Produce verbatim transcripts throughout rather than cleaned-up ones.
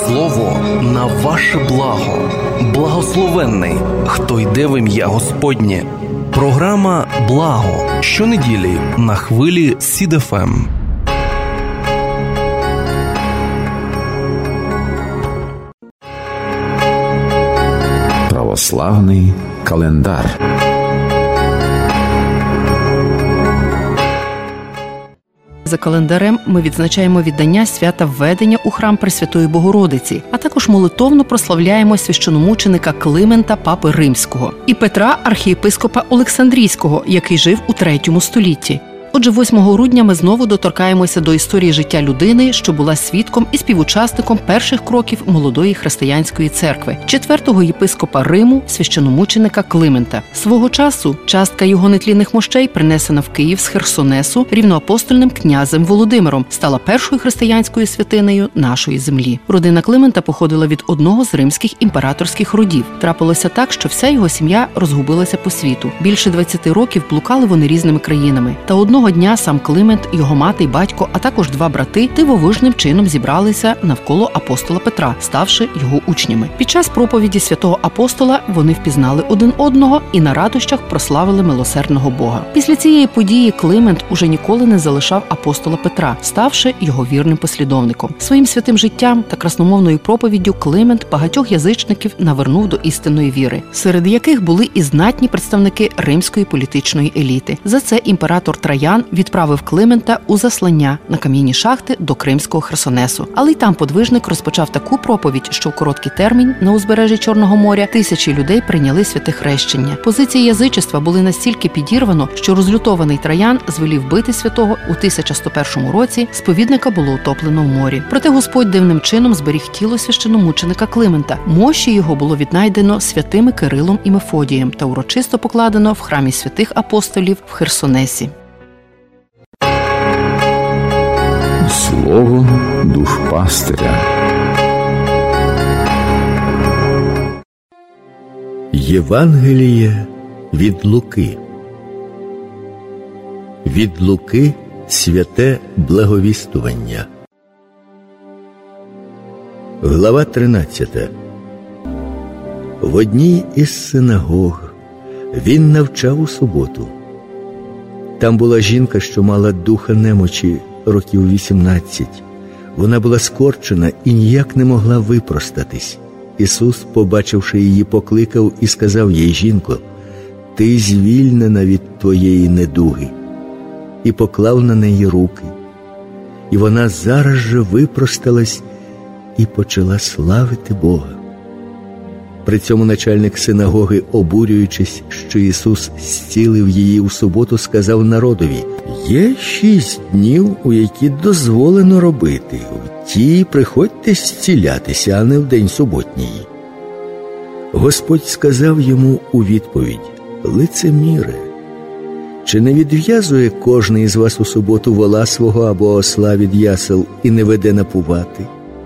слово на ваше благо. Благословенний, хто йде в ім'я Господнє. Програма «Благо» щонеділі на хвилі Сід еф ем. Православний календар. За календарем ми відзначаємо віддання свята Введення у храм Пресвятої Богородиці, а також молитовно прославляємо священомученика Климента Папи Римського і Петра архієпископа Олександрійського, який жив у третьому столітті. Отже, восьмого грудня ми знову доторкаємося до історії життя людини, що була свідком і співучасником перших кроків молодої християнської церкви, четвертого єпископа Риму, священомученика Климента. Свого часу частка його нетлінних мощей, принесена в Київ з Херсонесу рівноапостольним князем Володимиром, стала першою християнською святинею нашої землі. Родина Климента походила від одного з римських імператорських родів. Трапилося так, що вся його сім'я розгубилася по світу. Більше двадцяти років блукали вони різними країнами. Та одного Одного дня сам Климент, його мати й батько, а також два брати дивовижним чином зібралися навколо апостола Петра, ставши його учнями. Під час проповіді святого апостола вони впізнали один одного і на радощах прославили милосердного Бога. Після цієї події Климент уже ніколи не залишав апостола Петра, ставши його вірним послідовником. Своїм святим життям та красномовною проповіддю Климент багатьох язичників навернув до істинної віри, серед яких були і знатні представники римської політичної еліти. За це імператор Траян відправив Климента у заслання на кам'яні шахти до Кримського Херсонесу. Але й там подвижник розпочав таку проповідь, що в короткий термін на узбережжі Чорного моря тисячі людей прийняли святе хрещення. Позиції язичества були настільки підірвано, що розлютований Траян звелів бити святого. У тисяча сто першому році сповідника було утоплено в морі. Проте Господь дивним чином зберіг тіло священомученика Климента. Мощі його було віднайдено святими Кирилом і Мефодієм та урочисто покладено в храмі святих апостолів в Херсонесі. Слово душпастиря. Євангеліє від Луки. Від Луки святе благовістування. Глава тринадцята. В одній із синагог він навчав у суботу. Там була жінка, що мала духа немочі років вісімнадцять. Вона була скорчена і ніяк не могла випростатись. Ісус, побачивши її, покликав і сказав їй: «Жінко, ти звільнена від твоєї недуги». І поклав на неї руки. І вона зараз же випросталась і почала славити Бога. При цьому начальник синагоги, обурюючись, що Ісус зцілив її у суботу, сказав народові: «Є шість днів, у які дозволено робити. В ті приходьте зцілятися, а не в день суботній». Господь сказав йому у відповідь: «Лицеміре, чи не відв'язує кожний із вас у суботу вола свого або осла від ясел і не веде напувати?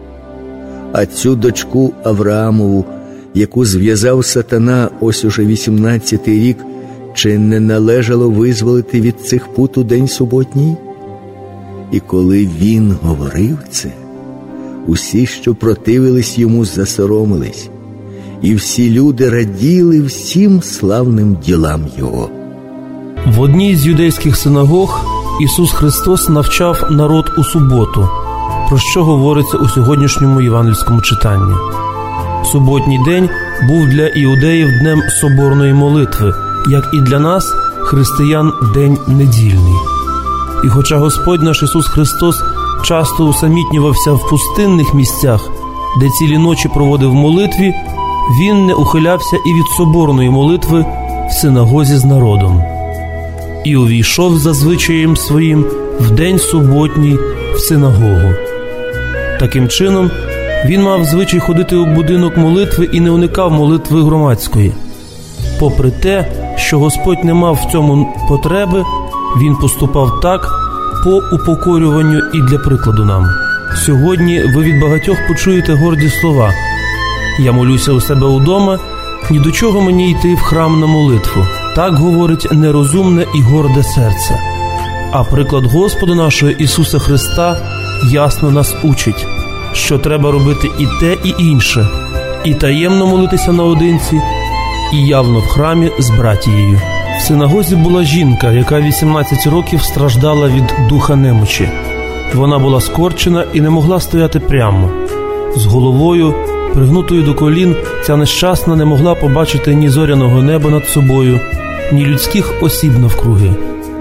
А цю дочку Авраамову, яку зв'язав сатана ось уже вісімнадцятий рік, чи не належало визволити від цих пут у день суботній?» І коли він говорив це, усі, що противились йому, засоромились, і всі люди раділи всім славним ділам його. В одній з юдейських синагог Ісус Христос навчав народ у суботу, про що говориться у сьогоднішньому євангельському читанні. Суботній день був для іудеїв днем соборної молитви, як і для нас, християн, день недільний. І хоча Господь наш Ісус Христос часто усамітнювався в пустинних місцях, де цілі ночі проводив в молитві, Він не ухилявся і від соборної молитви в синагозі з народом. І увійшов за звичаєм своїм в день суботній в синагогу. Таким чином, він мав звичай ходити у будинок молитви і не уникав молитви громадської. Попри те, що Господь не мав в цьому потреби, він поступав так по упокорюванню і для прикладу нам. Сьогодні ви від багатьох почуєте горді слова: «Я молюся у себе удома, ні до чого мені йти в храм на молитву». Так говорить нерозумне і горде серце. А приклад Господа нашого Ісуса Христа ясно нас учить: що треба робити і те, і інше, і таємно молитися наодинці, і явно в храмі з братією. В синагозі була жінка, яка вісімнадцять років страждала від духа немочі. Вона була скорчена і не могла стояти прямо. З головою, пригнутою до колін, ця нещасна не могла побачити ні зоряного неба над собою, ні людських осіб навкруги.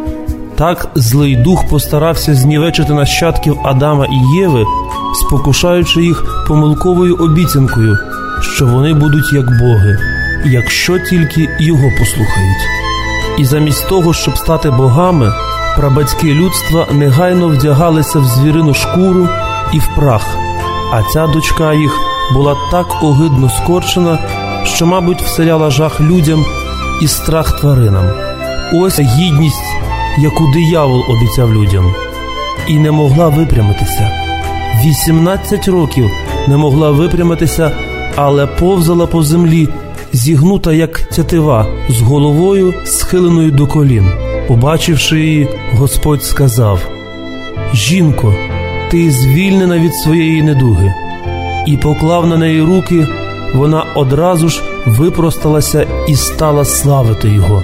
Так злий дух постарався знівечити нащадків Адама і Єви, спокушаючи їх помилковою обіцянкою, що вони будуть як боги, якщо тільки його послухають. І замість того, щоб стати богами, прабатьки людства негайно вдягалися в звірину шкуру і в прах, а ця дочка їх була так огидно скорчена, що, мабуть, вселяла жах людям і страх тваринам. Ось гідність, яку диявол обіцяв людям. І не могла випрямитися. вісімнадцять років не могла випрямитися, але повзала по землі, зігнута як тятива, з головою схиленою до колін. Побачивши її, Господь сказав: «Жінко, ти звільнена від своєї недуги». І поклав на неї руки, вона одразу ж випросталася і стала славити його.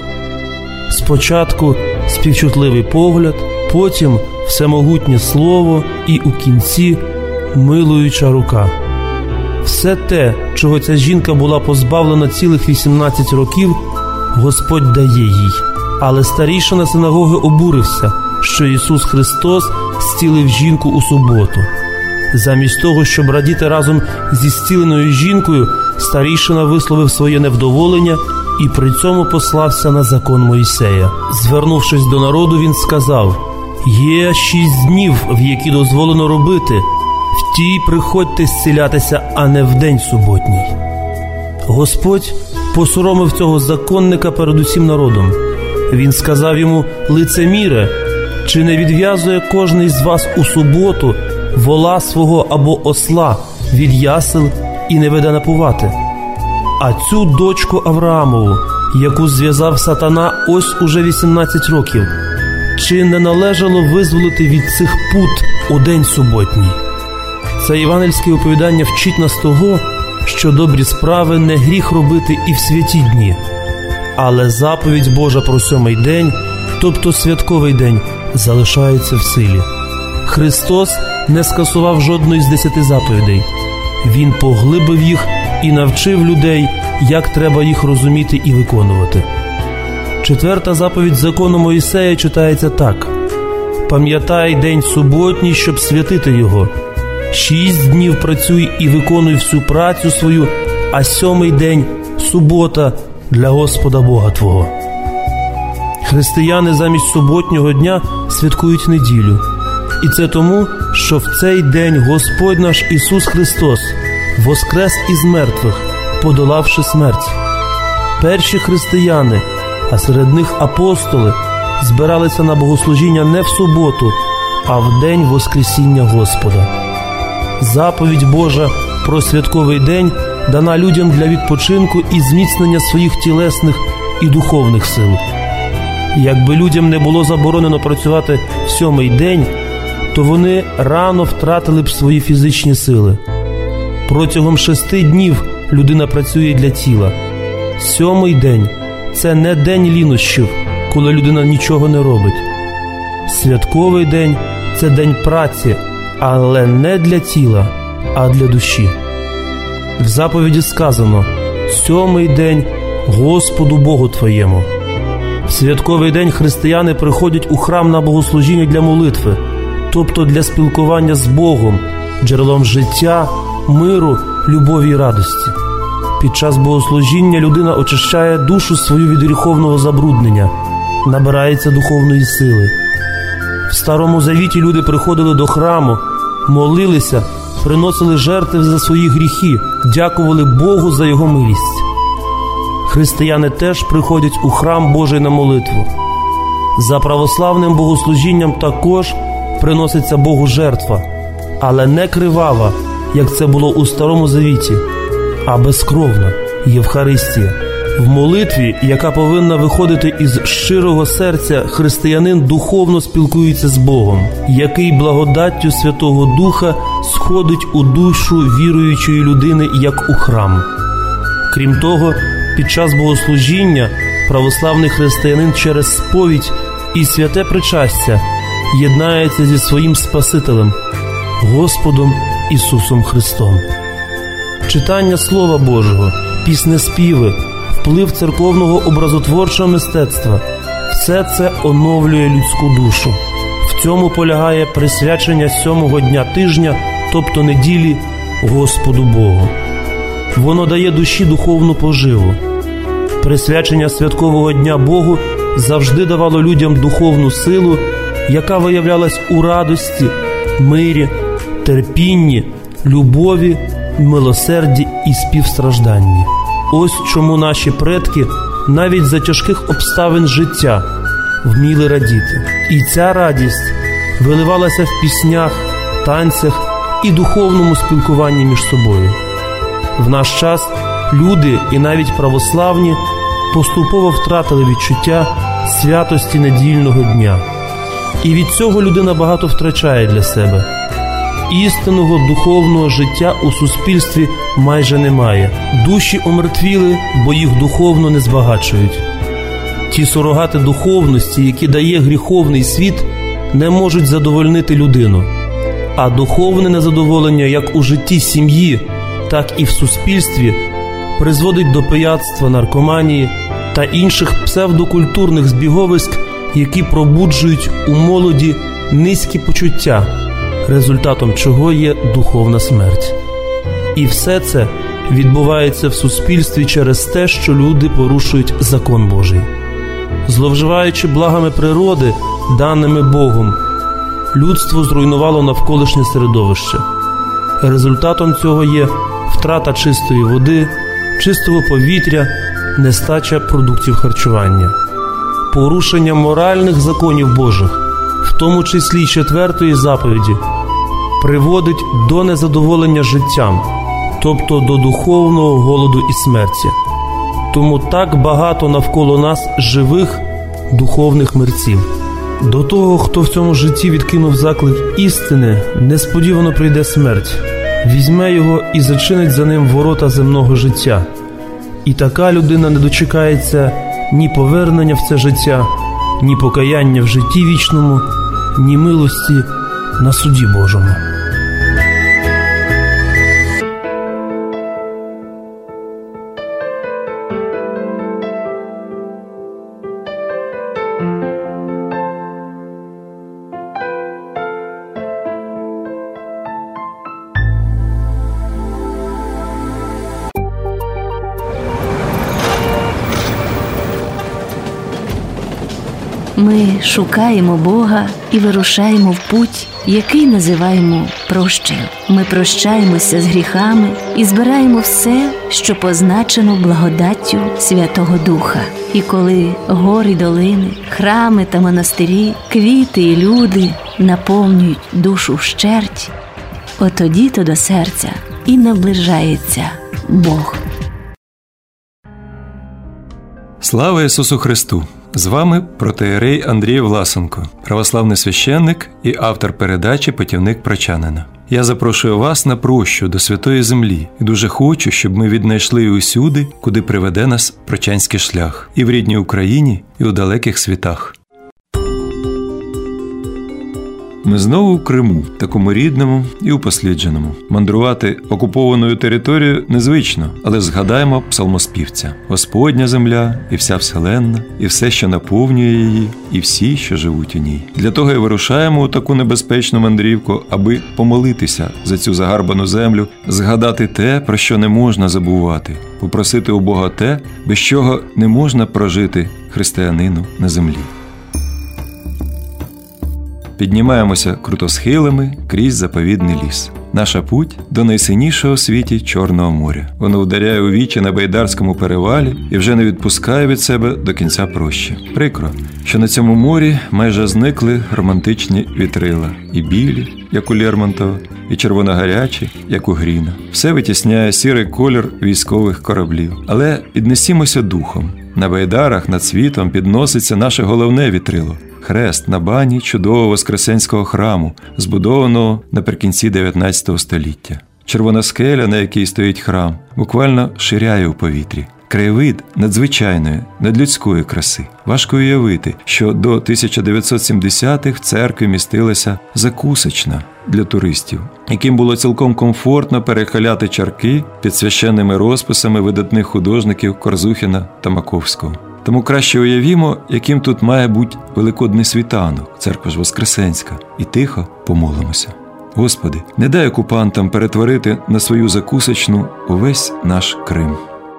Спочатку співчутливий погляд, потім всемогутнє слово і у кінці милуюча рука. Все те, чого ця жінка була позбавлена цілих вісімнадцять років, Господь дає їй. Але старійшина синагоги обурився, що Ісус Христос зцілив жінку у суботу. Замість того, щоб радіти разом зі зціленою жінкою, старійшина висловив своє невдоволення і при цьому послався на закон Мойсея. Звернувшись до народу, він сказав: «Є шість днів, в які дозволено робити, в ті приходьте зцілятися, а не в день суботній». Господь посоромив цього законника перед усім народом. Він сказав йому: «Лицеміре, чи не відв'язує кожний з вас у суботу вола свого або осла від ясел і не веде напувати? А цю дочку Авраамову, яку зв'язав сатана ось уже вісімнадцять років, чи не належало визволити від цих пут у день суботній?» Це євангельське оповідання вчить нас того, що добрі справи не гріх робити і в святі дні. Але заповідь Божа про сьомий день, тобто святковий день, залишається в силі. Христос не скасував жодної з десяти заповідей. Він поглибив їх і навчив людей, як треба їх розуміти і виконувати. Четверта заповідь закону Мойсея читається так: «Пам'ятай день суботній, щоб святити його. Шість днів працюй і виконуй всю працю свою, а сьомий день – субота для Господа Бога твого». Християни замість суботнього дня святкують неділю. І це тому, що в цей день Господь наш Ісус Христос воскрес із мертвих, подолавши смерть. Перші християни, а серед них апостоли, збиралися на богослужіння не в суботу, а в день Воскресіння Господа. Заповідь Божа про святковий день дана людям для відпочинку і зміцнення своїх тілесних і духовних сил. Якби людям не було заборонено працювати в сьомий день, то вони рано втратили б свої фізичні сили. Протягом шести днів людина працює для тіла. Сьомий день – це не день лінощів, коли людина нічого не робить. Святковий день – це день праці, але не для тіла, а для душі. В заповіді сказано: «Сьомий день Господу Богу твоєму». В святковий день християни приходять у храм на богослужіння для молитви, тобто для спілкування з Богом, джерелом життя, миру, любові і радості. Під час богослужіння людина очищає душу свою від гріховного забруднення, набирається духовної сили. В Старому Завіті люди приходили до храму, молилися, приносили жертви за свої гріхи, дякували Богу за Його милість. Християни теж приходять у храм Божий на молитву. За православним богослужінням також приноситься Богу жертва, але не кривава, як це було у Старому Завіті, а безкровна Євхаристія, В молитві, яка повинна виходити із щирого серця, християнин духовно спілкується з Богом, який благодаттю Святого Духа сходить у душу віруючої людини, як у храм. Крім того, під час богослужіння православний християнин через сповідь і святе причастя єднається зі своїм Спасителем, Господом Ісусом Христом. Читання Слова Божого, піснеспіви, вплив церковного образотворчого мистецтва – все це оновлює людську душу. В цьому полягає присвячення сьомого дня тижня, тобто неділі, Господу Богу. Воно дає душі духовну поживу. Присвячення святкового дня Богу завжди давало людям духовну силу, яка виявлялась у радості, мирі, терпінні, любові, милосерді і співстражданні. Ось чому наші предки навіть за тяжких обставин життя вміли радіти. І ця радість виливалася в піснях, танцях і духовному спілкуванні між собою. В наш час люди, і навіть православні, поступово втратили відчуття святості недільного дня. І від цього людина багато втрачає для себе. Істинного духовного життя у суспільстві майже немає. Душі омертвіли, бо їх духовно не збагачують. Ті сурогати духовності, які дає гріховний світ, не можуть задовольнити людину. А духовне незадоволення як у житті сім'ї, так і в суспільстві призводить до пияцтва, наркоманії та інших псевдокультурних збіговиськ, які пробуджують у молоді низькі почуття, результатом чого є духовна смерть. І все це відбувається в суспільстві через те, що люди порушують закон Божий. Зловживаючи благами природи, даними Богом, людство зруйнувало навколишнє середовище. Результатом цього є втрата чистої води, чистого повітря, нестача продуктів харчування. Порушення моральних законів Божих, в тому числі й четвертої заповіді, приводить до незадоволення життям, тобто до духовного голоду і смерті. Тому так багато навколо нас живих духовних мерців. До того, хто в цьому житті відкинув заклик істини, несподівано прийде смерть, візьме його і зачинить за ним ворота земного життя. І така людина не дочекається ні повернення в це життя, ні покаяння в житті вічному, ні милості на суді Божому. Ми шукаємо Бога і вирушаємо в путь, який називаємо прощею. Ми прощаємося з гріхами і збираємо все, що позначено благодаттю Святого Духа. І коли гори й долини, храми та монастирі, квіти і люди наповнюють душу вщерть, отоді-то до серця і наближається Бог. Слава Ісусу Христу! З вами протоієрей Андрій Власенко, православний священник і автор передачі «Путівник прочанина». Я запрошую вас на прощу до Святої Землі і дуже хочу, щоб ми віднайшли усюди, куди приведе нас прочанський шлях, і в рідній Україні, і у далеких світах. Ми знову в Криму, такому рідному і упослідженому. Мандрувати окупованою територією незвично, але згадаємо псалмоспівця. Господня земля і вся вселенна, і все, що наповнює її, і всі, що живуть у ній. Для того і вирушаємо у таку небезпечну мандрівку, аби помолитися за цю загарбану землю, згадати те, про що не можна забувати, попросити у Бога те, без чого не можна прожити християнину на землі. піднімаємося крутосхилами крізь заповідний ліс. Наша путь до найсинішого у світі Чорного моря. Воно вдаряє у вічі на Байдарському перевалі і вже не відпускає від себе до кінця прощі. Прикро, що на цьому морі майже зникли романтичні вітрила. І білі, як у Лермонтова, і червоногарячі, як у Гріна. Все витісняє сірий колір військових кораблів. Але піднесімося духом. На байдарах над світом підноситься наше головне вітрило – хрест на бані чудового Воскресенського храму, збудованого наприкінці дев'ятнадцятого століття. Червона скеля, на якій стоїть храм, буквально ширяє у повітрі. Краєвид надзвичайної, надлюдської краси. Важко уявити, що до тисяча дев'ятсот сімдесятих в церкві містилася закусочна для туристів, яким було цілком комфортно перехиляти чарки під священними розписами видатних художників Корзухіна та Маковського. Тому краще уявімо, яким тут має бути великодний світанок, церква ж Воскресенська, і тихо помолимося. Господи, не дай окупантам перетворити на свою закусочну увесь наш Крим.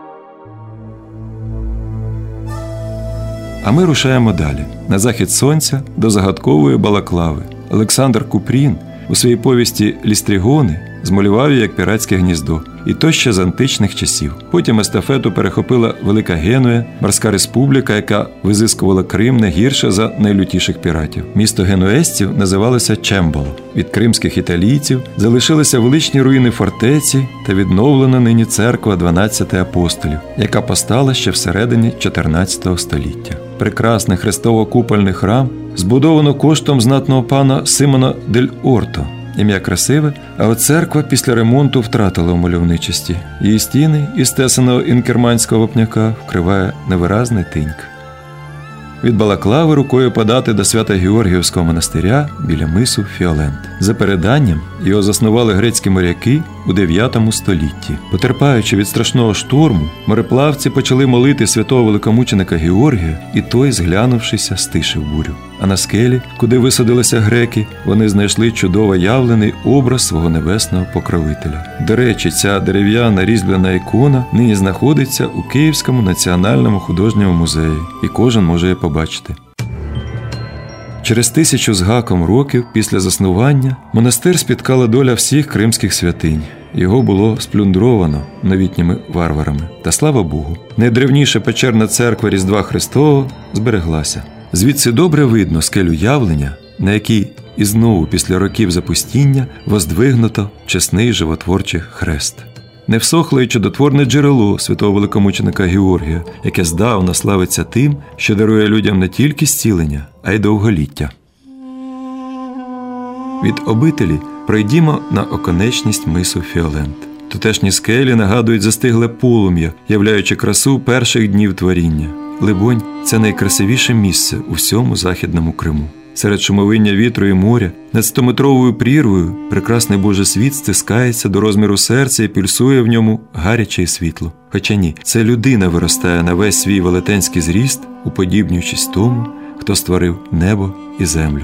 А ми рушаємо далі, на захід сонця до загадкової Балаклави. Олександр Купрін у своїй повісті «Лістрігони» змалював її як піратське гніздо, і то ще з античних часів. Потім естафету перехопила Велика Генуя, морська республіка, яка визискувала Крим не гірше за найлютіших піратів. Місто генуезців називалося Чембало. Від кримських італійців залишилися величні руїни фортеці та відновлена нині церква дванадцяти апостолів, яка постала ще всередині чотирнадцятого століття. Прекрасний хрестово-купольний храм збудовано коштом знатного пана Симона дель Орто. Ім'я красиве, а от церква після ремонту втратила у мальовничості. Її стіни із тесаного інкерманського вапняка вкриває невиразний тиньк. Від Балаклави рукою подати до Свято-Георгіївського монастиря біля мису Фіолент. За переданням, його заснували грецькі моряки у дев'ятому столітті. Потерпаючи від страшного шторму, мореплавці почали молити святого великомученика Георгія, і той, зглянувшися, стишив бурю. А на скелі, куди висадилися греки, вони знайшли чудово явлений образ свого небесного покровителя. До речі, ця дерев'яна різьблена ікона нині знаходиться у Київському національному художньому музеї, і кожен може її побачити. Через тисячу з гаком років після заснування монастир спіткала доля всіх кримських святинь. Його було сплюндровано новітніми варварами. Та слава Богу, найдревніша печерна церква Різдва Христового збереглася. Звідси добре видно скелю явлення, на якій і знову після років запустіння воздвигнуто чесний животворчий хрест. Не всохле й чудотворне джерело святого великомученика Георгія, яке здавна славиться тим, що дарує людям не тільки зцілення, а й довголіття. Від обителі пройдімо на оконечність мису Фіолент. Тутешні скелі нагадують застигле полум'я, являючи красу перших днів творіння. Либонь, це найкрасивіше місце у всьому Західному Криму. Серед шумовиння вітру і моря, над стометровою прірвою, прекрасний Божий світ стискається до розміру серця і пульсує в ньому гаряче і світло. Хоча ні, це людина виростає на весь свій велетенський зріст, уподібнюючись тому, хто створив небо і землю.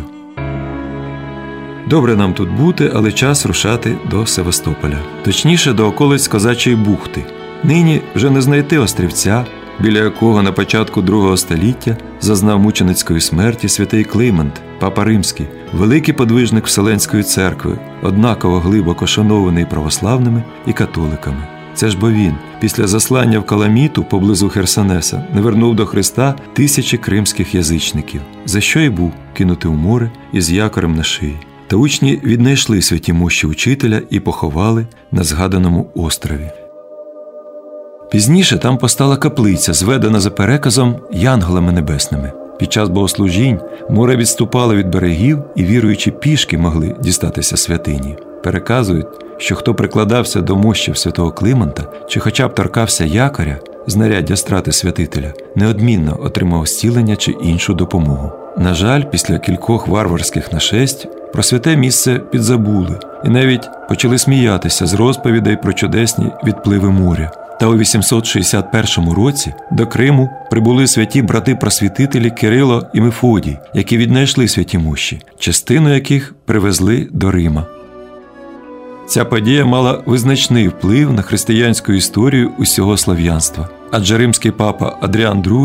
Добре нам тут бути, але час рушати до Севастополя. Точніше, до околиць Козачої бухти. Нині вже не знайти острівця, біля якого на початку другого століття зазнав мученицької смерті святий Климент, папа римський, великий подвижник Вселенської церкви, однаково глибоко шанований православними і католиками. Це ж бо він, після заслання в Каламіту поблизу Херсонеса, не вернув до Христа тисячі кримських язичників, за що й був кинутий у море із якорем на шиї. Та учні віднайшли святі мощі учителя і поховали на згаданому острові. Пізніше там постала каплиця, зведена за переказом янголами небесними. Під час богослужінь море відступало від берегів, і віруючі пішки могли дістатися святині. Переказують, що хто прикладався до мощів святого Климента, чи хоча б торкався якоря, знаряддя страти святителя, неодмінно отримав зцілення чи іншу допомогу. На жаль, після кількох варварських нашестів про святе місце підзабули і навіть почали сміятися з розповідей про чудесні відпливи моря. Та у вісімсот шістдесят першому році до Криму прибули святі брати-просвітителі Кирило і Мефодій, які віднайшли святі мощі, частину яких привезли до Рима. Ця подія мала визначний вплив на християнську історію усього слав'янства, адже римський папа Адріан другий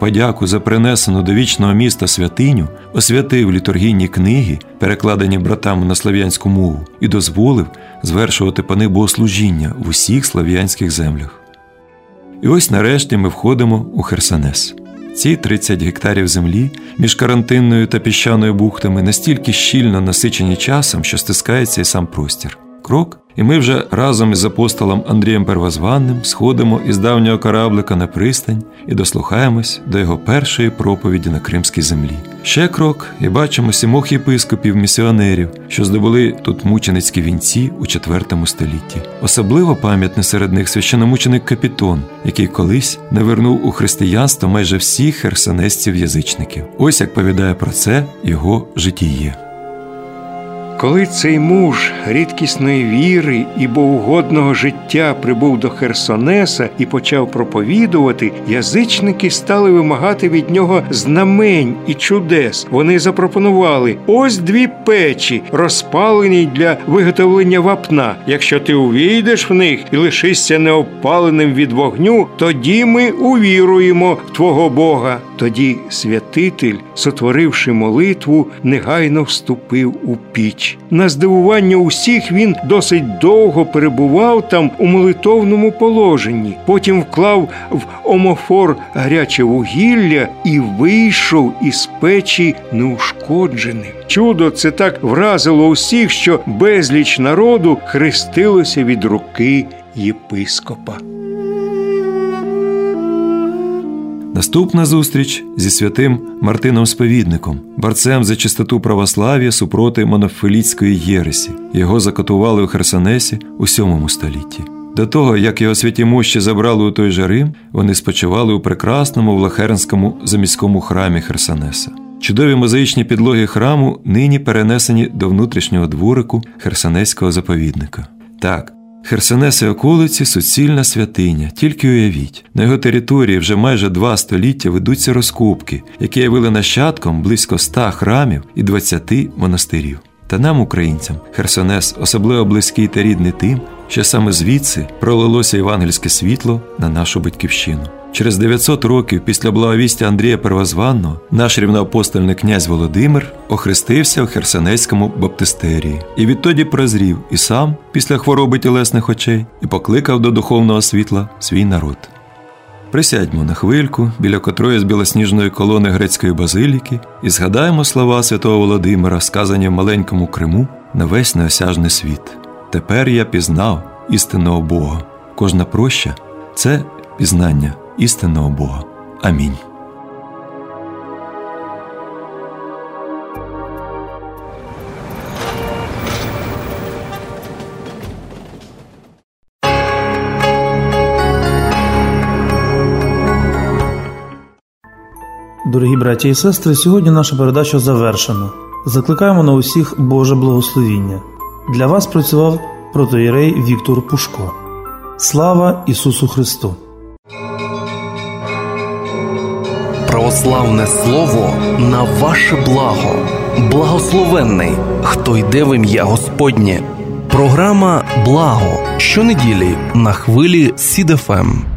подяку за принесену до вічного міста святиню, освятив літургійні книги, перекладені братами на слов'янську мову, і дозволив звершувати по них богослужіння в усіх слов'янських землях. І ось нарешті ми входимо у Херсонес. Ці тридцять гектарів землі між Карантинною та Піщаною бухтами настільки щільно насичені часом, що стискається і сам простір. Крок, і ми вже разом із апостолом Андрієм Первозванним сходимо із давнього кораблика на пристань і дослухаємось до його першої проповіді на Кримській землі. Ще крок, і бачимо сімох єпископів-місіонерів, що здобули тут мученицькі вінці у четвертому столітті. Особливо пам'ятний серед них священомученик Капітон, який колись навернув у християнство майже всіх херсонесців-язичників. Ось як повідає про це його житіє. Коли цей муж рідкісної віри і богоугодного життя прибув до Херсонеса і почав проповідувати, язичники стали вимагати від нього знамень і чудес. Вони запропонували: ось дві печі, розпалені для виготовлення вапна. Якщо ти увійдеш в них і лишишся неопаленим від вогню, тоді ми увіруємо в твого Бога. Тоді святитель, сотворивши молитву, негайно вступив у піч. На здивування усіх, він досить довго перебував там у молитовному положенні. Потім вклав в омофор гаряче вугілля і вийшов із печі неушкодженим. Чудо це так вразило усіх, що безліч народу хрестилося від руки єпископа. Наступна зустріч зі святим Мартином Сповідником, борцем за чистоту православ'я супроти монофілітської єресі. Його закатували у Херсонесі у сьомому столітті. До того, як його святі мощі забрали у той же Рим, вони спочивали у прекрасному Влахернському заміському храмі Херсонеса. Чудові мозаїчні підлоги храму нині перенесені до внутрішнього дворику Херсонеського заповідника. Так, Херсонес і околиці – суцільна святиня. Тільки уявіть, на його території вже майже два століття ведуться розкопки, які явили нащадком близько ста храмів і двадцяти монастирів. Та нам, українцям, Херсонес особливо близький та рідний тим, що саме звідси пролилося євангельське світло на нашу батьківщину. Через дев'ятсот років після благовістя Андрія Первозванного наш рівноапостольний князь Володимир охрестився в Херсонеському баптистерії. І відтоді прозрів і сам після хвороби тілесних очей і покликав до духовного світла свій народ. Присядьмо на хвильку біля котрої з білосніжної колони грецької базиліки і згадаємо слова святого Володимира, сказані в маленькому Криму на весь неосяжний світ. «Тепер я пізнав істинного Бога». Кожна проща – це пізнання істинного Бога. Амінь. Дорогі браті і сестри, сьогодні наша передача завершена. Закликаємо на усіх Боже благословіння. Для вас працював протоієрей Віктор Пушко. Слава Ісусу Христу! Православне слово на ваше благо. Благословенний, хто йде в ім'я Господнє. Програма «Благо» щонеділі на хвилі Сід еф ем.